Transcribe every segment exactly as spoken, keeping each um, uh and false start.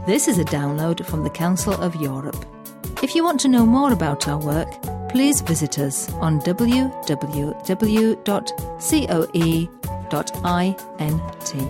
This is a download from the Council of Europe. If you want to know more about our work, please visit us on w w w dot c o e dot i n t.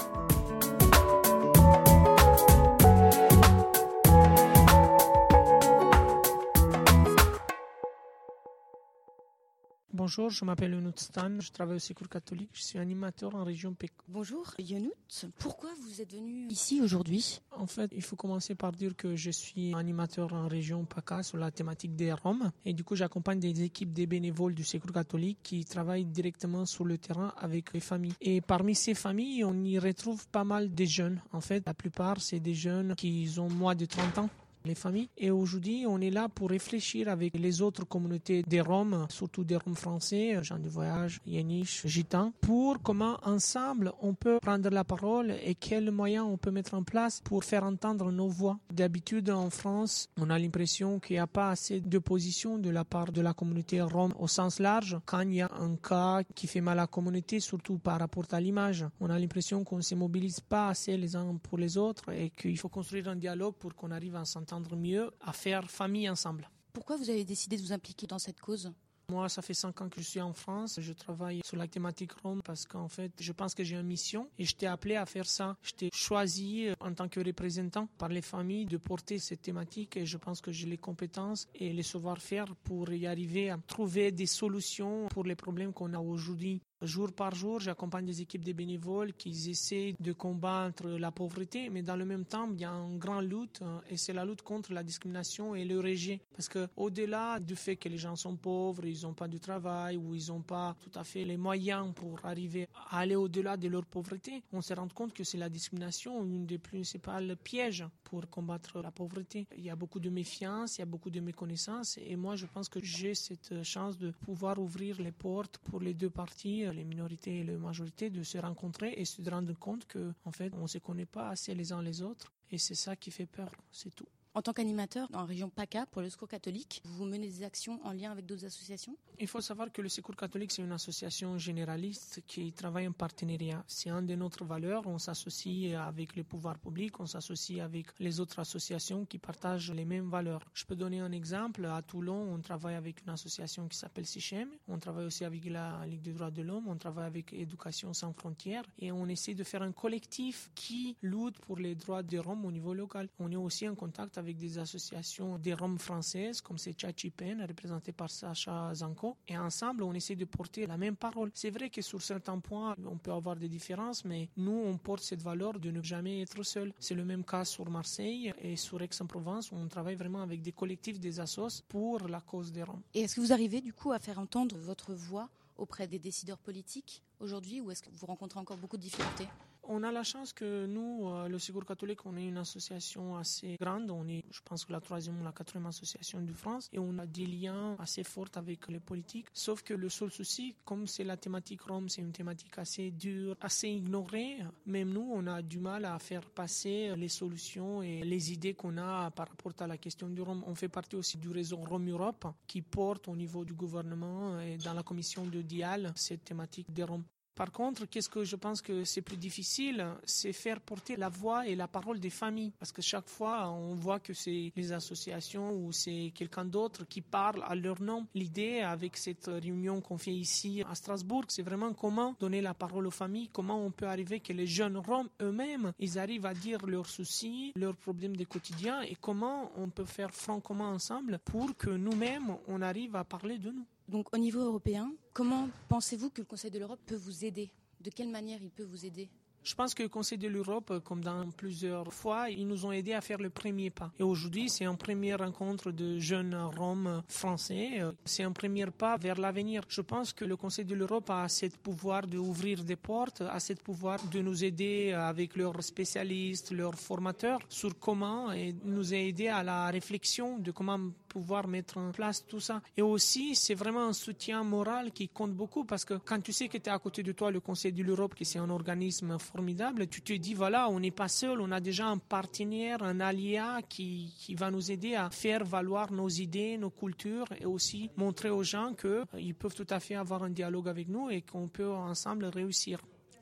Bonjour, je m'appelle Younous Stan, je travaille au Secours catholique, je suis animateur en région P E C. Bonjour Younous, pourquoi vous êtes venu ici aujourd'hui? En fait, il faut commencer par dire que je suis animateur en région P A C A sur la thématique des Roms et du coup j'accompagne des équipes des bénévoles du Secours catholique qui travaillent directement sur le terrain avec les familles. Et parmi ces familles, on y retrouve pas mal de jeunes. En fait, la plupart, c'est des jeunes qui ont moins de trente ans. Les familles. Et aujourd'hui, on est là pour réfléchir avec les autres communautés des Roms, surtout des Roms français, gens du voyage, Yéniche, Gitans, pour comment ensemble on peut prendre la parole et quels moyens on peut mettre en place pour faire entendre nos voix. D'habitude, en France, on a l'impression qu'il n'y a pas assez d'opposition de la part de la communauté Rom au sens large. Quand il y a un cas qui fait mal à la communauté, surtout par rapport à l'image, on a l'impression qu'on ne se mobilise pas assez les uns pour les autres et qu'il faut construire un dialogue pour qu'on arrive à s'entendre mieux, à faire famille ensemble. Pourquoi vous avez décidé de vous impliquer dans cette cause ? Moi, ça fait cinq ans que je suis en France. Je travaille sur la thématique Rome parce qu'en fait, je pense que j'ai une mission et je t'ai appelé à faire ça. Je t'ai choisi en tant que représentant par les familles de porter cette thématique et je pense que j'ai les compétences et les savoir-faire pour y arriver à trouver des solutions pour les problèmes qu'on a aujourd'hui. Jour par jour, j'accompagne des équipes de bénévoles qui essaient de combattre la pauvreté, mais dans le même temps, il y a une grande lutte et c'est la lutte contre la discrimination et le rejet. Parce qu'au-delà du fait que les gens sont pauvres, ils n'ont pas de travail ou ils n'ont pas tout à fait les moyens pour arriver à aller au-delà de leur pauvreté, on se rend compte que c'est la discrimination une des principaux pièges pour combattre la pauvreté. Il y a beaucoup de méfiance, il y a beaucoup de méconnaissance et moi je pense que j'ai cette chance de pouvoir ouvrir les portes pour les deux parties, les minorités et les majorités, de se rencontrer et se rendre compte qu'en fait, on ne se connaît pas assez les uns les autres. Et c'est ça qui fait peur, c'est tout. En tant qu'animateur dans la région P A C A pour le Secours catholique, vous menez des actions en lien avec d'autres associations ? Il faut savoir que le Secours catholique, c'est une association généraliste qui travaille en partenariat. C'est une de notre valeurs. On s'associe avec les pouvoirs publics, on s'associe avec les autres associations qui partagent les mêmes valeurs. Je peux donner un exemple. À Toulon, on travaille avec une association qui s'appelle S I C H E M. On travaille aussi avec la Ligue des droits de l'homme. On travaille avec Éducation sans frontières. Et on essaie de faire un collectif qui lutte pour les droits des Roms au niveau local. On est aussi en contact avec avec des associations des Roms françaises comme c'est Tchachipen, représentée par Sacha Zanko. Et ensemble, on essaie de porter la même parole. C'est vrai que sur certains points, on peut avoir des différences, mais nous, on porte cette valeur de ne jamais être seul. C'est le même cas sur Marseille et sur Aix-en-Provence, où on travaille vraiment avec des collectifs, des assos pour la cause des Roms. Et est-ce que vous arrivez du coup à faire entendre votre voix auprès des décideurs politiques aujourd'hui, ou est-ce que vous rencontrez encore beaucoup de difficultés ? On a la chance que nous, euh, le Secours catholique, on est une association assez grande. On est, je pense, que la troisième ou la quatrième association de France et on a des liens assez forts avec les politiques. Sauf que le seul souci, comme c'est la thématique Rome, c'est une thématique assez dure, assez ignorée. Même nous, on a du mal à faire passer les solutions et les idées qu'on a par rapport à la question du Rome. On fait partie aussi du réseau Rome Europe qui porte au niveau du gouvernement et dans la commission de D I A L cette thématique des Roms. Par contre, qu'est-ce que je pense que c'est plus difficile, c'est faire porter la voix et la parole des familles. Parce que chaque fois, on voit que c'est les associations ou c'est quelqu'un d'autre qui parle à leur nom. L'idée avec cette réunion qu'on fait ici à Strasbourg, c'est vraiment comment donner la parole aux familles, comment on peut arriver que les jeunes Roms eux-mêmes, ils arrivent à dire leurs soucis, leurs problèmes du quotidien et comment on peut faire front commun ensemble pour que nous-mêmes, on arrive à parler de nous. Donc au niveau européen, comment pensez-vous que le Conseil de l'Europe peut vous aider ? De quelle manière il peut vous aider ? Je pense que le Conseil de l'Europe, comme dans plusieurs fois, ils nous ont aidés à faire le premier pas. Et aujourd'hui, c'est une première rencontre de jeunes Roms français. C'est un premier pas vers l'avenir. Je pense que le Conseil de l'Europe a ce pouvoir d'ouvrir des portes, a ce pouvoir de nous aider avec leurs spécialistes, leurs formateurs, sur comment et nous aider à la réflexion de comment pouvoir mettre en place tout ça. Et aussi, c'est vraiment un soutien moral qui compte beaucoup parce que quand tu sais que tu es à côté de toi, le Conseil de l'Europe, qui c'est un organisme formidable, tu te dis, voilà, on n'est pas seul, on a déjà un partenaire, un allié qui, qui va nous aider à faire valoir nos idées, nos cultures et aussi montrer aux gens qu'ils peuvent tout à fait avoir un dialogue avec nous et qu'on peut ensemble réussir.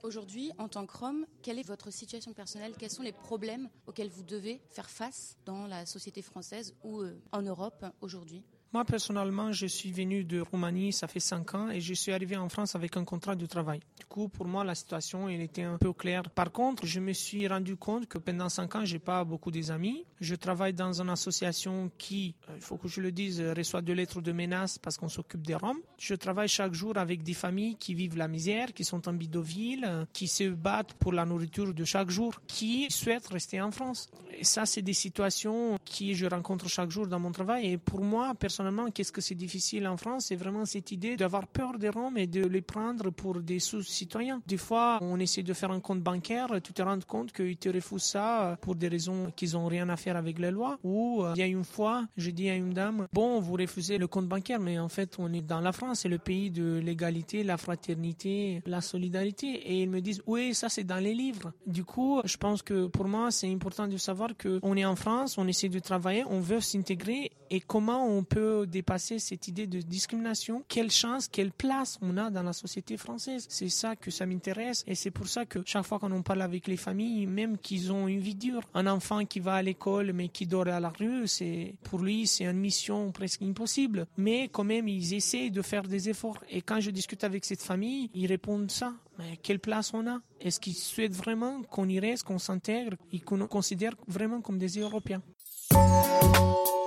Aujourd'hui, en tant que Rome, quelle est votre situation personnelle? Quels sont les problèmes auxquels vous devez faire face dans la société française ou euh, en Europe aujourd'hui? Moi, personnellement, je suis venu de Roumanie, ça fait cinq ans, et je suis arrivé en France avec un contrat de travail. Du coup, pour moi, la situation, elle était un peu claire. Par contre, je me suis rendu compte que pendant cinq ans, j'ai pas beaucoup d'amis. Je travaille dans une association qui, il faut que je le dise, reçoit deux lettres de menaces parce qu'on s'occupe des Roms. Je travaille chaque jour avec des familles qui vivent la misère, qui sont en bidonville, qui se battent pour la nourriture de chaque jour, qui souhaitent rester en France. Et ça, c'est des situations que je rencontre chaque jour dans mon travail. Et pour moi, personnellement, qu'est-ce que c'est difficile en France? C'est vraiment cette idée d'avoir peur des Roms et de les prendre pour des sous-citoyens. Des fois, on essaie de faire un compte bancaire, tu te rends compte qu'ils te refusent ça pour des raisons qui n'ont rien à faire avec les lois. Ou il y a une fois, je dis à une dame, bon, vous refusez le compte bancaire, mais en fait, on est dans la France, c'est le pays de l'égalité, la fraternité, la solidarité. Et ils me disent, oui, ça c'est dans les livres. Du coup, je pense que pour moi, c'est important de savoir qu'on est en France, on essaie de travailler, on veut s'intégrer et comment on peut dépasser cette idée de discrimination, quelle chance, quelle place on a dans la société française. C'est ça que ça m'intéresse et c'est pour ça que chaque fois qu'on parle avec les familles, même qu'ils ont une vie dure, un enfant qui va à l'école mais qui dort à la rue, c'est pour lui c'est une mission presque impossible. Mais quand même ils essaient de faire des efforts et quand je discute avec cette famille, ils répondent ça. Mais quelle place on a? Est-ce qu'ils souhaitent vraiment qu'on y reste, qu'on s'intègre et qu'on nous considère vraiment comme des Européens?